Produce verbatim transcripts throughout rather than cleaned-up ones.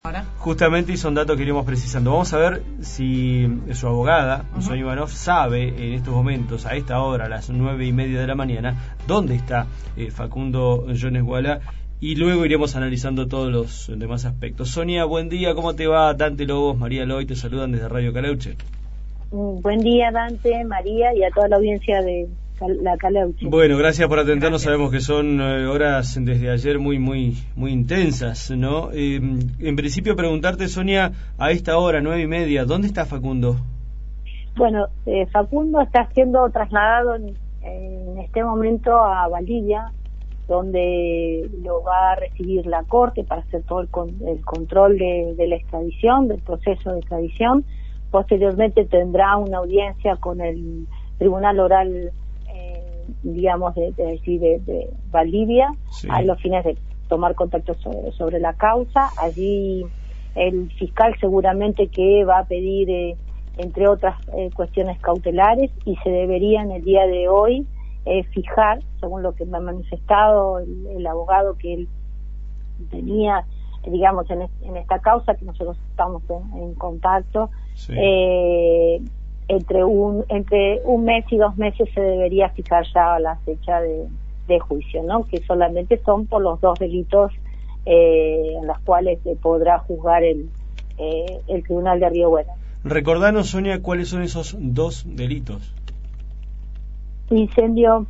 Ahora. Justamente, y son datos que iremos precisando. Vamos a ver si su abogada, uh-huh. Sonia Ivanov, sabe en estos momentos, a esta hora, a las nueve y media de la mañana, dónde está eh, Facundo Jones Wala, y luego iremos analizando todos los demás aspectos. Sonia, buen día, ¿cómo te va? Dante Lobos, María Loy, te saludan desde Radio Caleuche. Buen día, Dante, María, y a toda la audiencia de la Caleuche. Bueno, gracias por atendernos. Gracias. Sabemos que son eh, horas desde ayer muy muy muy intensas, ¿no? Eh, en principio preguntarte, Sonia, a esta hora, nueve y media, ¿dónde está Facundo? Bueno, eh, Facundo está siendo trasladado en, en este momento a Valdivia, donde lo va a recibir la Corte para hacer todo el, con, el control de, de la extradición, del proceso de extradición. Posteriormente tendrá una audiencia con el Tribunal Oral, digamos, de, de, de, de Valdivia, sí. A los fines de tomar contacto sobre, sobre la causa. Allí el fiscal seguramente que va a pedir, eh, entre otras eh, cuestiones cautelares, y se debería en el día de hoy eh, fijar, según lo que me ha manifestado el, el abogado que él tenía, digamos, en, en esta causa, que nosotros estamos en, en contacto, sí. eh, entre un entre un mes y dos meses se debería fijar ya la fecha de, de juicio, ¿no? Que solamente son por los dos delitos eh, en los cuales se podrá juzgar el eh, el Tribunal de Río Bueno. Recordanos, Sonia, cuáles son esos dos delitos. Incendio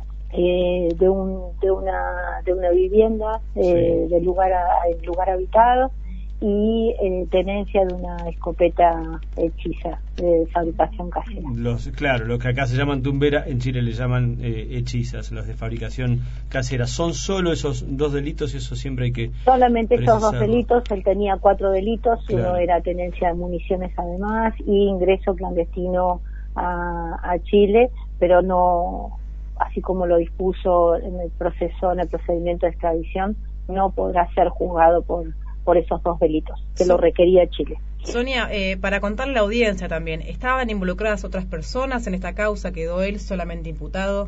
eh, de un de una de una vivienda eh, sí. del lugar a, el lugar habitado, y eh, tenencia de una escopeta hechiza de fabricación casera. Los, claro, los que acá se llaman tumbera, en Chile le llaman eh, hechizas, los de fabricación casera. ¿Son solo esos dos delitos y eso siempre hay que Solamente esos dos delitos. Él tenía cuatro delitos, claro. Uno era tenencia de municiones además y ingreso clandestino a, a Chile, pero no, así como lo dispuso en el proceso, en el procedimiento de extradición, no podrá ser juzgado por por esos dos delitos, que sí. Lo requería Chile. Sonia, eh, para contarle a la audiencia también, ¿estaban involucradas otras personas en esta causa? ¿Quedó él solamente imputado?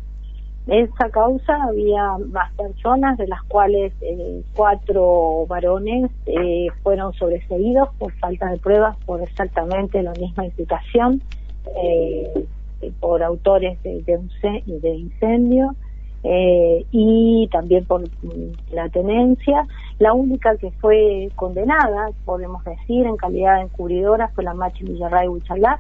En esa causa había más personas, de las cuales eh, cuatro varones eh, fueron sobreseídos por falta de pruebas, por exactamente la misma imputación, eh, por autores de, de, un, de incendio, Eh, y también por la tenencia. La única que fue condenada, podemos decir, en calidad de encubridora fue la Machi Villarray Huichalá.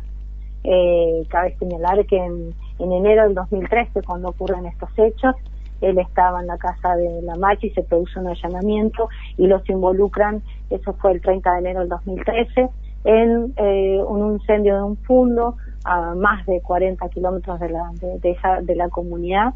Eh, cabe señalar que en, en enero del dos mil trece, cuando ocurren estos hechos, él estaba en la casa de la Machi, se produce un allanamiento y los involucran, eso fue el treinta de enero del dos mil trece, en eh, un incendio de un fundo a más de cuarenta kilómetros de la, de, de, esa, de la comunidad.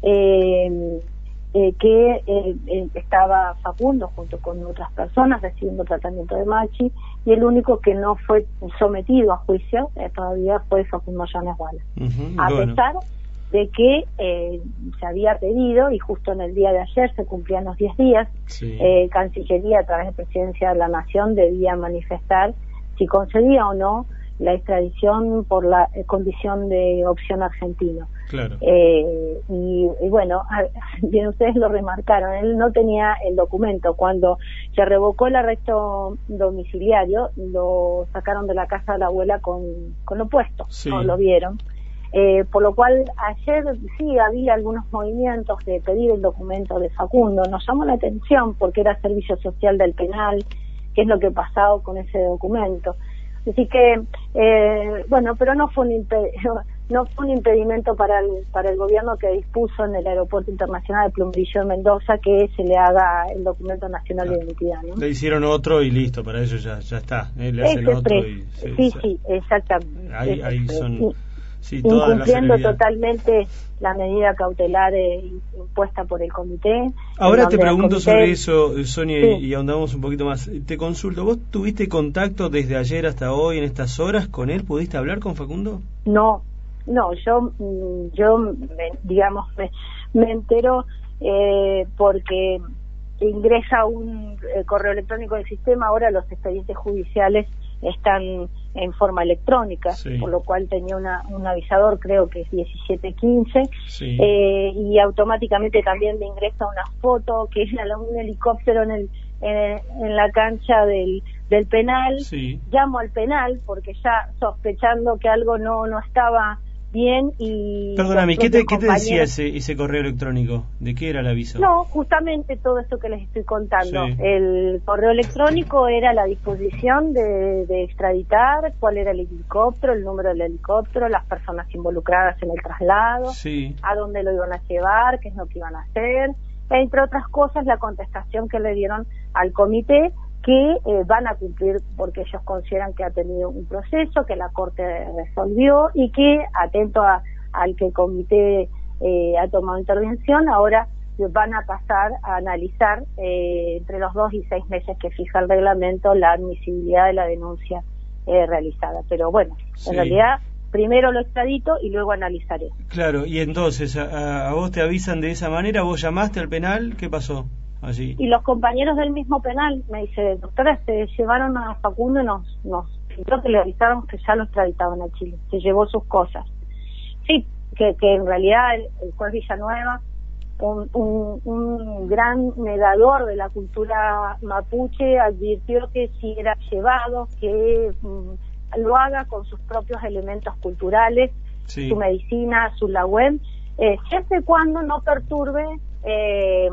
Eh, eh, que eh, eh, estaba Facundo junto con otras personas recibiendo tratamiento de Machi, y el único que no fue sometido a juicio eh, todavía fue Facundo Jones Wala, uh-huh, a bueno. pesar de que eh, se había pedido, y justo en el día de ayer se cumplían los diez días, sí. eh, Cancillería a través de Presidencia de la Nación debía manifestar si concedía o no la extradición por la eh, condición de opción argentino. Claro. Eh, y, y bueno, bien ustedes lo remarcaron, él no tenía el documento. Cuando se revocó el arresto domiciliario, lo sacaron de la casa de la abuela con, con lo puesto, sí. No lo vieron. Eh, por lo cual ayer sí había algunos movimientos de pedir el documento de Facundo. Nos llamó la atención porque era servicio social del penal, qué es lo que pasaba con ese documento. Así que, eh, bueno, pero no fue un impedimento, no fue un impedimento para el, para el gobierno que dispuso en el Aeropuerto Internacional de Plumbrillo en Mendoza que se le haga el documento nacional claro. de identidad, ¿no? Le hicieron otro y listo, para ellos ya ya está, ¿eh? Le hacen Ese otro pre- y... Sí, sí, sí, sí, exactamente. Ahí, ahí son... Sí. Sí, incumpliendo totalmente la medida cautelar eh, impuesta por el comité. Ahora te pregunto comité... sobre eso, Sonia, sí. y ahondamos un poquito más. Te consulto, ¿vos tuviste contacto desde ayer hasta hoy, en estas horas, con él? ¿Pudiste hablar con Facundo? No, no, yo, yo digamos, me, me entero eh, porque ingresa un eh, correo electrónico del sistema. Ahora los expedientes judiciales están en forma electrónica, sí. por lo cual tenía una, un avisador, creo que es diecisiete quince, sí. eh, y automáticamente también me ingresa una foto que es un helicóptero en el en, en la cancha del, del penal. Sí. Llamo al penal porque ya sospechando que algo no, no estaba bien y... Perdóname, ¿qué te, ¿qué te decía ese, ese correo electrónico? ¿De qué era el aviso? No, justamente todo esto que les estoy contando. Sí. El correo electrónico era la disposición de, de extraditar, cuál era el helicóptero, el número del helicóptero, las personas involucradas en el traslado, sí. a dónde lo iban a llevar, qué es lo que iban a hacer, entre otras cosas la contestación que le dieron al comité, que eh, van a cumplir porque ellos consideran que ha tenido un proceso, que la Corte resolvió y que, atento a, al que el comité eh, ha tomado intervención, ahora van a pasar a analizar eh, entre los dos y seis meses que fija el reglamento la admisibilidad de la denuncia eh, realizada. Pero bueno, sí. en realidad primero lo extradito y luego analizaré. Claro, y entonces a, a vos te avisan de esa manera, vos llamaste al penal, ¿qué pasó allí? Y los compañeros del mismo penal me dice, doctora, se llevaron a Facundo y nos, nos pidió que le avisaron que ya lo extraditaban a Chile, se llevó sus cosas. Sí, que, que en realidad el, el juez Villanueva, un, un, un gran negador de la cultura mapuche, advirtió que si era llevado, que mm, lo haga con sus propios elementos culturales, sí. su medicina, su la web, eh, siempre y cuando no perturbe eh,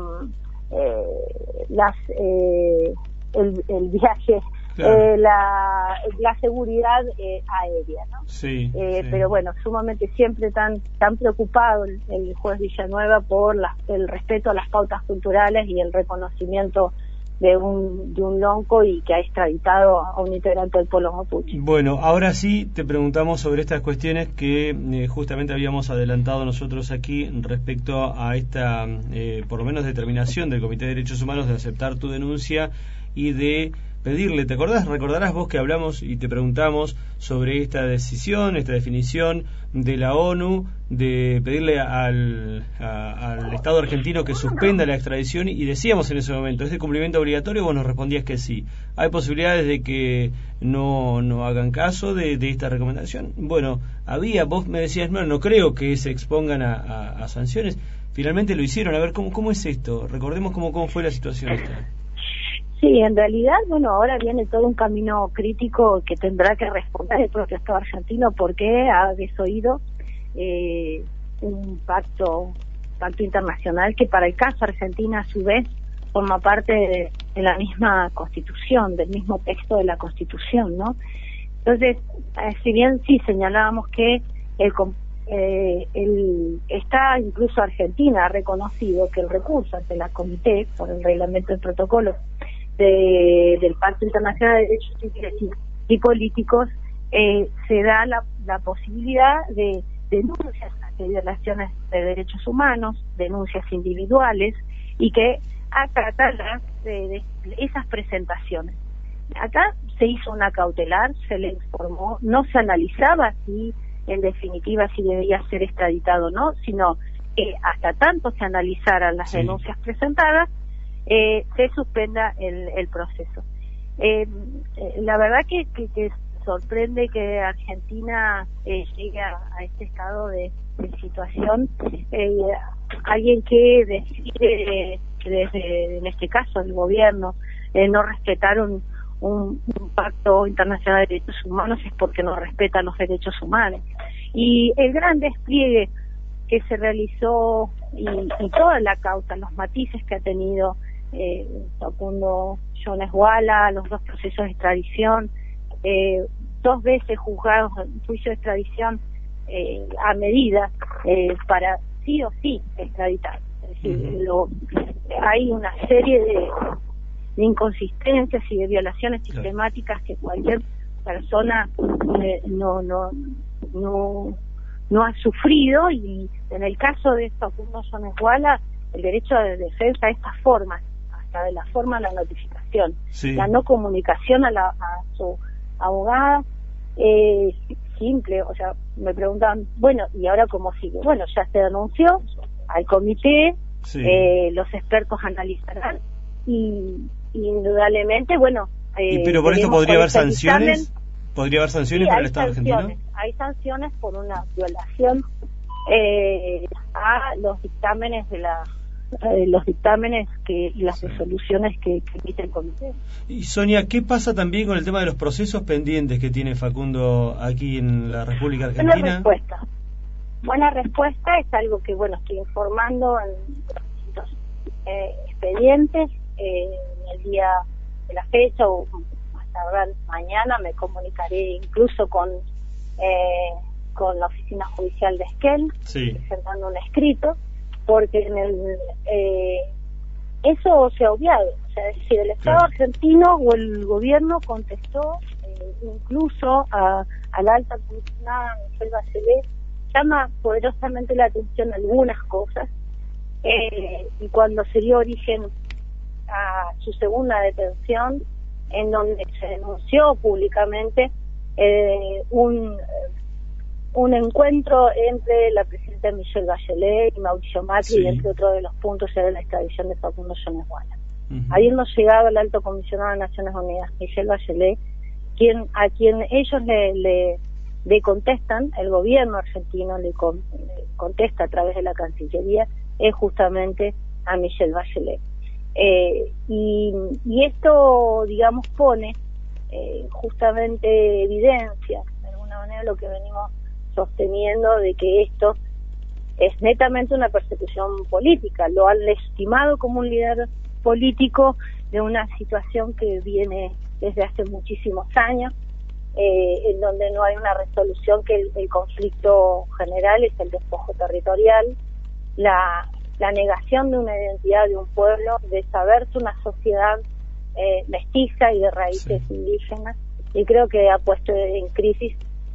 eh, las eh, el, el viaje, claro. eh, la, la seguridad eh, aérea, ¿no? Sí, eh, sí. Pero bueno, sumamente siempre tan tan preocupado el, el juez Villanueva por la, el respeto a las pautas culturales y el reconocimiento de un de un lonco y que ha extraditado a un integrante del pueblo mapuche. Bueno, ahora sí te preguntamos sobre estas cuestiones que eh, justamente habíamos adelantado nosotros aquí respecto a esta, eh, por lo menos, determinación del Comité de Derechos Humanos de aceptar tu denuncia y de pedirle, ¿te acordás? Recordarás vos que hablamos y te preguntamos sobre esta decisión, esta definición de la ONU de pedirle al, a, al Estado argentino que suspenda la extradición, y decíamos en ese momento, ¿es de cumplimiento obligatorio? Vos nos respondías que sí. ¿Hay posibilidades de que no, no hagan caso de, de esta recomendación? Bueno, había, vos me decías, no, no creo que se expongan a, a, a sanciones. Finalmente lo hicieron. A ver, ¿cómo, cómo es esto? Recordemos cómo, cómo fue la situación esta. Sí, en realidad, bueno, ahora viene todo un camino crítico que tendrá que responder el propio Estado argentino porque ha desoído eh, un pacto pacto internacional que para el caso Argentina a su vez forma parte de, de la misma Constitución, del mismo texto de la Constitución, ¿no? Entonces, eh, si bien sí señalábamos que el, eh, el está incluso Argentina ha reconocido que el recurso ante la Comité por el reglamento del protocolo De, del Pacto Internacional de Derechos Civiles y, y Políticos, eh, se da la, la posibilidad de denuncias de violaciones de derechos humanos, denuncias individuales, y que acata las, de, de esas presentaciones. Acá se hizo una cautelar, se le informó, no se analizaba si en definitiva si debía ser extraditado o no, sino que hasta tanto se analizaran las sí. denuncias presentadas, Eh, se suspenda el, el proceso. Eh, eh, la verdad que, que, que sorprende que Argentina eh, llegue a, a este estado de, de situación. Eh, alguien que decide, desde, en este caso el gobierno, eh, no respetar un, un, un pacto internacional de derechos humanos es porque no respeta los derechos humanos. Y el gran despliegue que se realizó y, y toda la causa, los matices que ha tenido eh, Facundo Jones Wala, los dos procesos de extradición, eh, dos veces juzgados en juicio de extradición eh, a medida eh, para sí o sí extraditar. Es decir, uh-huh. lo, hay una serie de, de inconsistencias y de violaciones claro. sistemáticas que cualquier persona eh, no no no no ha sufrido, y en el caso de Facundo Jones Wala, el derecho de defensa de estas formas, hasta de la forma de la notificación, sí. la no comunicación a, la, a su abogada, eh, simple, o sea, me preguntaban, bueno, ¿y ahora cómo sigue? Bueno, ya se denunció al comité, sí. eh, los expertos analizarán, y, y indudablemente, bueno... Eh, ¿Y pero por esto podría haber sanciones? Examen, ¿Podría haber sanciones sí, para el Estado sanciones, argentino? Hay sanciones por una violación eh, a los dictámenes de la eh, los dictámenes que y las sí. resoluciones que, que emite el comité. Y Sonia, ¿qué pasa también con el tema de los procesos pendientes que tiene Facundo aquí en la República Argentina? Buena respuesta. Buena respuesta, es algo que, bueno, estoy informando en distintos eh, expedientes. Eh, en el día de la fecha o más tardar mañana me comunicaré incluso con eh, con la oficina judicial de Esquel, sí. presentando un escrito, porque en el eh, eso se ha obviado. O sea, es decir, el Estado claro. argentino o el gobierno contestó eh, incluso a, a la alta comisionada Michelle Bachelet, llama poderosamente la atención algunas cosas, eh, y cuando se dio origen a su segunda detención, en donde se denunció públicamente eh, un un encuentro entre la presidenta Michelle Bachelet y Mauricio Macri, sí. y entre otros de los puntos era la extradición de Facundo Jones Guala. Uh-huh. Habiendo llegado el alto comisionado de Naciones Unidas, Michelle Bachelet, quien a quien ellos le, le, le contestan, el gobierno argentino le, con, le contesta a través de la Cancillería, es justamente a Michelle Bachelet. Eh, y, y esto, digamos, pone eh, justamente evidencia, de alguna manera, lo que venimos sosteniendo, de que esto es netamente una persecución política. Lo han legitimado como un líder político de una situación que viene desde hace muchísimos años, eh, en donde no hay una resolución, que el, el conflicto general es el despojo territorial, la, la negación de una identidad de un pueblo, de saberse una sociedad eh, mestiza y de raíces sí. indígenas, y creo que ha puesto en crisis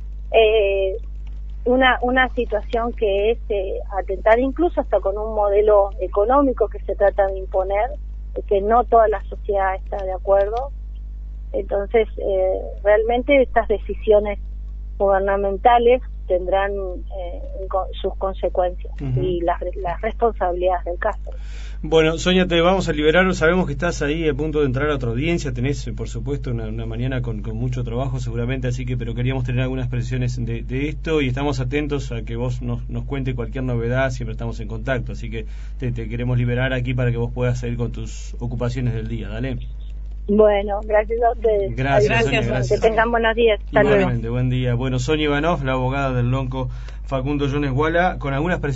eh, una una situación que es eh, atentar incluso hasta con un modelo económico que se trata de imponer, que no toda la sociedad está de acuerdo. Entonces, eh, realmente estas decisiones gubernamentales tendrán eh, sus consecuencias uh-huh. y las, las responsabilidades del caso. Bueno, Sonia, te vamos a liberar. Sabemos que estás ahí a punto de entrar a otra audiencia. Tenés, por supuesto, una, una mañana con, con mucho trabajo seguramente, así que pero queríamos tener algunas presiones de, de esto y estamos atentos a que vos nos, nos cuente cualquier novedad. Siempre estamos en contacto, así que te, te queremos liberar aquí para que vos puedas seguir con tus ocupaciones del día. Dale. Bueno, gracias a ustedes. Gracias, gracias, Sonia, gracias. Que tengan buenos días. Hasta Igualmente, luego. buen día. Bueno, Sonia Ivanov, la abogada del lonco Facundo Jones Guala, con algunas presiones.